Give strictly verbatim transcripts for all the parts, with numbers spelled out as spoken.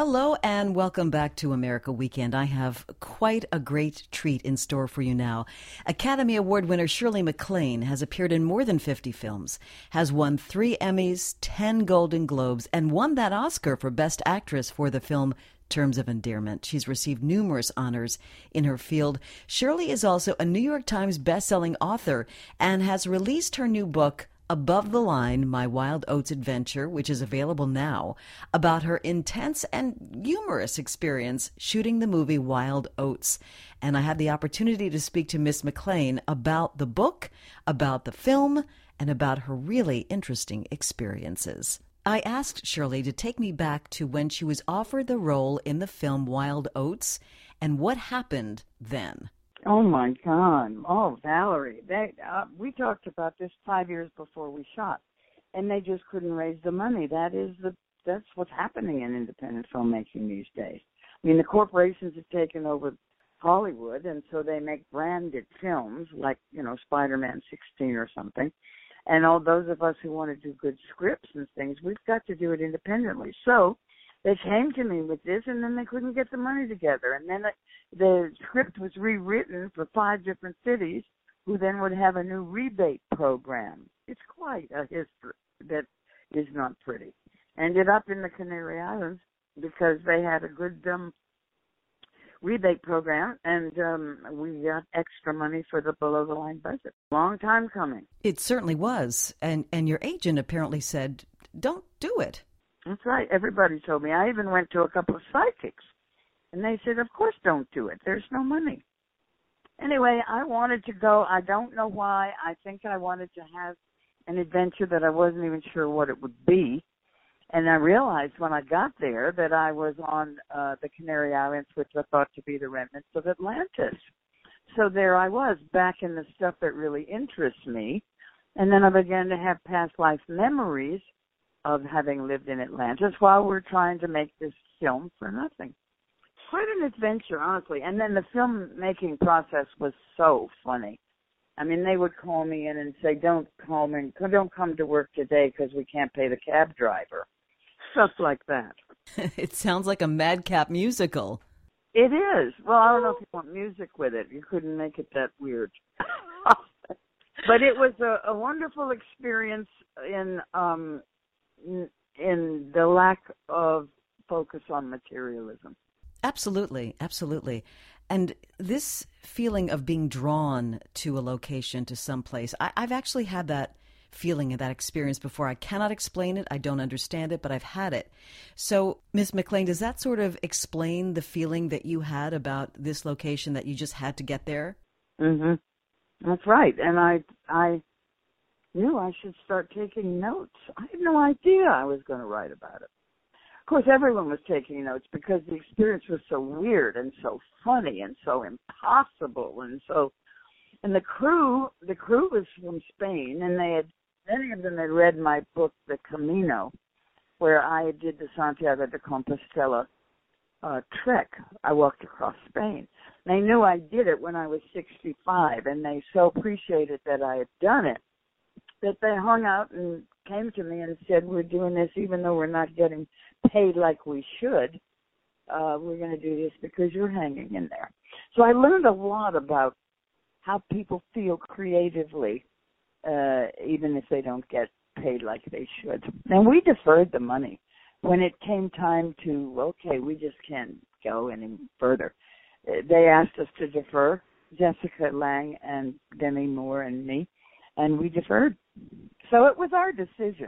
Hello and welcome back to America Weekend. I have quite a great treat in store for you now. Academy Award winner Shirley MacLaine has appeared in more than fifty films, has won three Emmys, ten Golden Globes, and won that Oscar for Best Actress for the film Terms of Endearment. She's received numerous honors in her field. Shirley is also a New York Times bestselling author and has released her new book, Above the Line, My Wild Oats Adventure, which is available now, about her intense and humorous experience shooting the movie Wild Oats. And I had the opportunity to speak to Miss MacLaine about the book, about the film, and about her really interesting experiences. I asked Shirley to take me back to when she was offered the role in the film Wild Oats and what happened then. Oh, my God. Oh, Valerie. They, uh, we talked about this five years before we shot, and they just couldn't raise the money. That is the that's what's happening in independent filmmaking these days. I mean, the corporations have taken over Hollywood, and so they make branded films like, you know, Spider-Man sixteen or something. And all those of us who want to do good scripts and things, we've got to do it independently. So they came to me with this, and then they couldn't get the money together. And then the script was rewritten for five different cities, who then would have a new rebate program. It's quite a history that is not pretty. Ended up in the Canary Islands because they had a good um, rebate program, and um, we got extra money for the below-the-line budget. Long time coming. It certainly was. And, and your agent apparently said, don't do it. That's right. Everybody told me. I even went to a couple of psychics, and they said, of course don't do it. There's no money. Anyway, I wanted to go. I don't know why. I think I wanted to have an adventure that I wasn't even sure what it would be. And I realized when I got there that I was on uh, the Canary Islands, which I thought to be the remnants of Atlantis. So there I was, back in the stuff that really interests me. And then I began to have past life memories of having lived in Atlantis while we're trying to make this film for nothing. Quite an adventure, honestly. And then the filmmaking process was so funny. I mean, they would call me in and say, don't call me, don't come to work today because we can't pay the cab driver. Stuff like that. It sounds like a madcap musical. It is. Well, I don't know if you want music with it. You couldn't make it that weird. But it was a, a wonderful experience in um, in the lack of focus on materialism. Absolutely, absolutely. And this feeling of being drawn to a location, to some place, I, I've actually had that feeling and that experience before. I cannot explain it. I don't understand it, but I've had it. So, Miz MacLaine, does that sort of explain the feeling that you had about this location, that you just had to get there? Mm-hmm. That's right. And I, I knew I should start taking notes. I had no idea I was going to write about it. Of course, everyone was taking notes because the experience was so weird and so funny and so impossible and so. And the crew, the crew was from Spain, and they had many of them had read my book, The Camino, where I did the Santiago de Compostela uh, trek. I walked across Spain. They knew I did it when I was sixty-five, and they so appreciated that I had done it that they hung out and came to me and said, we're doing this even though we're not getting paid like we should. Uh, we're going to do this because you're hanging in there. So I learned a lot about how people feel creatively, uh, even if they don't get paid like they should. And we deferred the money. When it came time to, okay, we just can't go any further, they asked us to defer, Jessica Lange and Demi Moore and me, and we deferred. So it was our decision.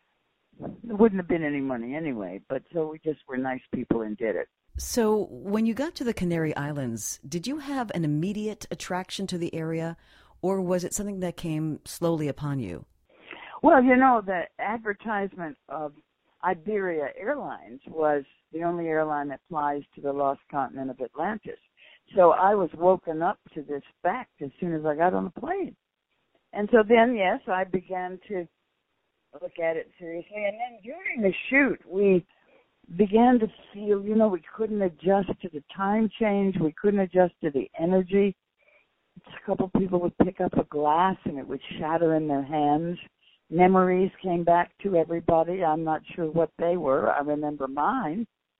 There wouldn't have been any money anyway, but so we just were nice people and did it. So when you got to the Canary Islands, did you have an immediate attraction to the area, or was it something that came slowly upon you? Well, you know, the advertisement of Iberia Airlines was the only airline that flies to the lost continent of Atlantis. So I was woken up to this fact as soon as I got on the plane. And so then, yes, I began to look at it seriously. And then during the shoot, we began to feel, you know, we couldn't adjust to the time change. We couldn't adjust to the energy. A couple people would pick up a glass and it would shatter in their hands. Memories came back to everybody. I'm not sure what they were. I remember mine.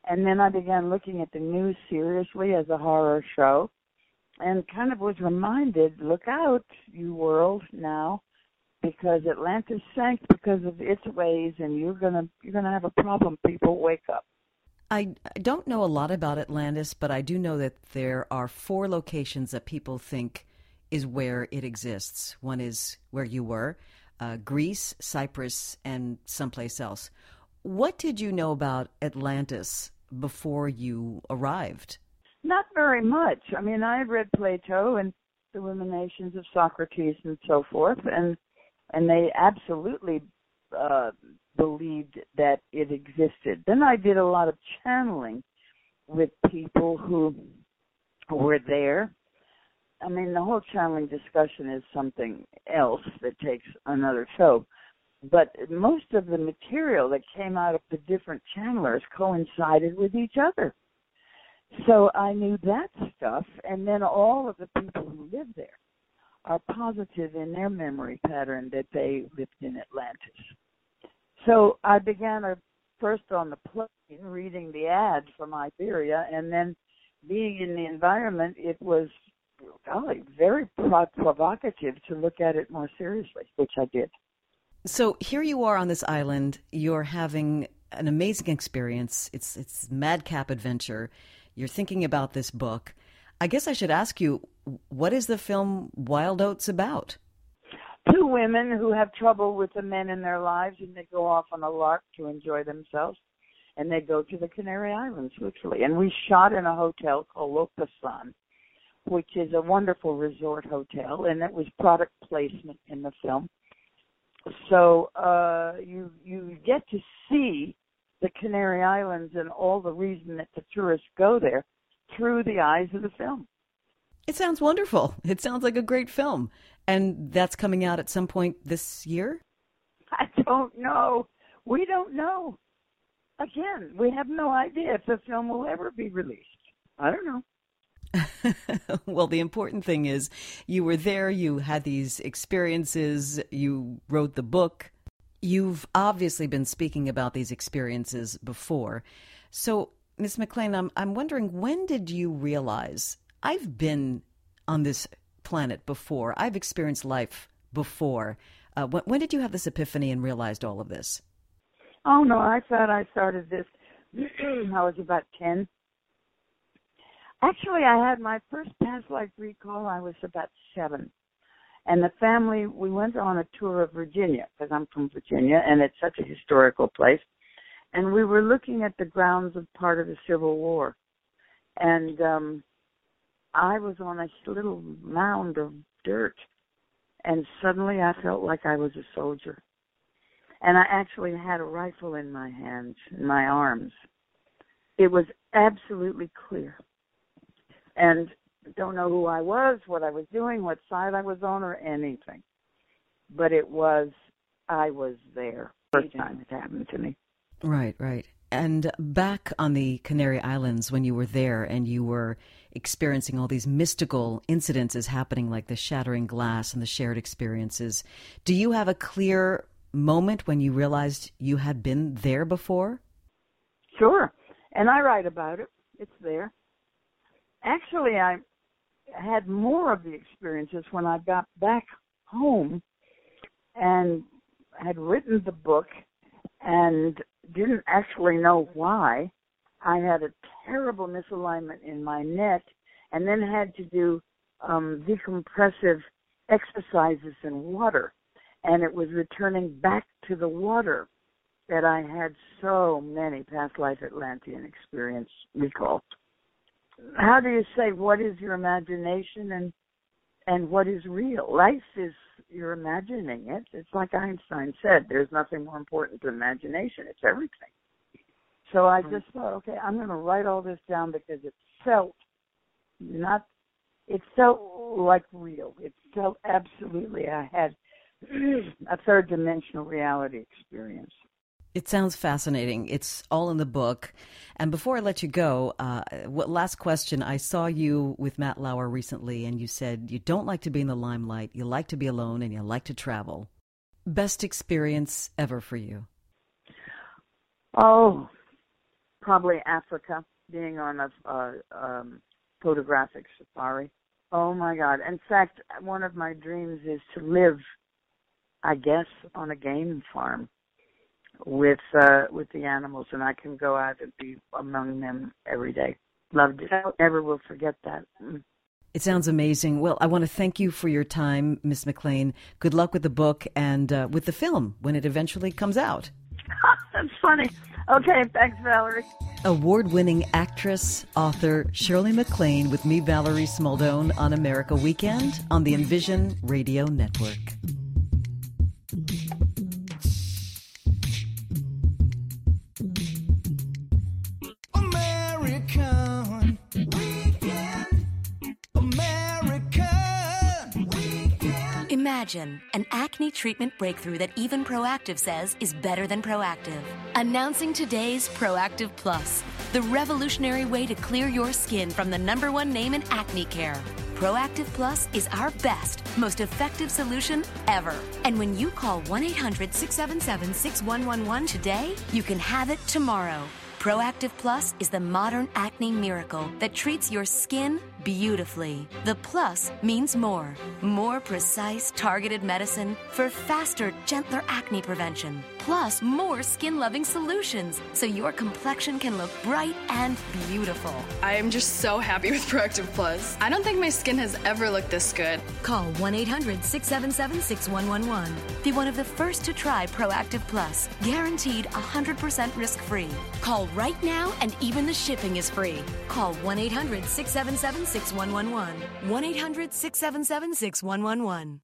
And then I began looking at the news seriously as a horror show and kind of was reminded, look out, you world, now, because Atlantis sank because of its ways, and you're gonna you're gonna have a problem. People, wake up. I don't know a lot about Atlantis, but I do know that there are four locations that people think is where it exists. One is where you were, uh, Greece, Cyprus, and someplace else. What did you know about Atlantis before you arrived? Not very much. I mean, I had read Plato and the Ruminations of Socrates and so forth, and and they absolutely uh, believed that it existed. Then I did a lot of channeling with people who were there. I mean, the whole channeling discussion is something else that takes another show. But most of the material that came out of the different channelers coincided with each other. So I knew that stuff, and then all of the people who live there are positive in their memory pattern that they lived in Atlantis. So I began a, first on the plane reading the ad from Iberia, and then being in the environment, it was, golly, very pro- provocative to look at it more seriously, which I did. So here you are on this island. You're having an amazing experience. It's it's madcap adventure. You're thinking about this book. I guess I should ask you, what is the film Wild Oats about? Two women who have trouble with the men in their lives, and they go off on a lark to enjoy themselves, and they go to the Canary Islands, literally. And we shot in a hotel called Locasan, which is a wonderful resort hotel, and it was product placement in the film. So uh, you you get to see the Canary Islands and all the reason that the tourists go there through the eyes of the film. It sounds wonderful. It sounds like a great film. And that's coming out at some point this year? I don't know. We don't know. Again, we have no idea if the film will ever be released. I don't know. Well, the important thing is you were there, you had these experiences, you wrote the book. You've obviously been speaking about these experiences before. So, Miz McLean, I'm, I'm wondering, when did you realize, I've been on this planet before, I've experienced life before. Uh, when, when did you have this epiphany and realized all of this? Oh, no, I thought I started this, I was about ten. Actually, I had my first past life recall, I was about seven. And the family, we went on a tour of Virginia, because I'm from Virginia, and it's such a historical place. And we were looking at the grounds of part of the Civil War. And um, I was on a little mound of dirt, and suddenly I felt like I was a soldier. And I actually had a rifle in my hands, in my arms. It was absolutely clear. And don't know who I was, what I was doing, what side I was on, or anything. But it was, I was there. First time it happened to me. Right, right. And back on the Canary Islands, when you were there and you were experiencing all these mystical incidences happening, like the shattering glass and the shared experiences, do you have a clear moment when you realized you had been there before? Sure. And I write about it. It's there. Actually, I had more of the experiences when I got back home and had written the book and didn't actually know why. I had a terrible misalignment in my neck and then had to do um, decompressive exercises in water. And it was returning back to the water that I had so many past life Atlantean experience recall. How do you say what is your imagination and and what is real? Life is, you're imagining it. It's like Einstein said, there's nothing more important than imagination. It's everything. So I just thought, okay, I'm going to write all this down because it felt not, it felt like real. It felt absolutely, I had a third dimensional reality experience. It sounds fascinating. It's all in the book. And before I let you go, uh, what last question? I saw you with Matt Lauer recently, and you said you don't like to be in the limelight. You like to be alone, and you like to travel. Best experience ever for you? Oh, probably Africa, being on a uh, um, photographic safari. Oh my God! In fact, one of my dreams is to live, I guess, on a game farm with uh, with the animals, and I can go out and be among them every day. Loved it. I never will forget that. Mm. It sounds amazing. Well, I want to thank you for your time, Miss McLean. Good luck with the book and uh, with the film when it eventually comes out. That's funny. Okay, thanks, Valerie. Award-winning actress, author Shirley MacLaine with me, Valerie Smaldone, on America Weekend on the Envision Radio Network. American Weekend. American Weekend. Imagine an acne treatment breakthrough that even Proactiv says is better than Proactiv. Announcing today's Proactiv Plus, the revolutionary way to clear your skin from the number one name in acne care. Proactiv Plus is our best, most effective solution ever. And when you call one eight hundred, six seven seven, six one one one today, you can have it tomorrow. Proactiv Plus is the modern acne miracle that treats your skin beautifully. The plus means more. More precise, targeted medicine for faster, gentler acne prevention. Plus, more skin-loving solutions so your complexion can look bright and beautiful. I am just so happy with Proactiv Plus. I don't think my skin has ever looked this good. Call one eight hundred, six seven seven, six one one one. Be one of the first to try Proactiv Plus. Guaranteed one hundred percent risk-free. Call right now and even the shipping is free. Call one eight hundred, six seven seven, six one one one. one eight hundred, six seven seven, six one one one.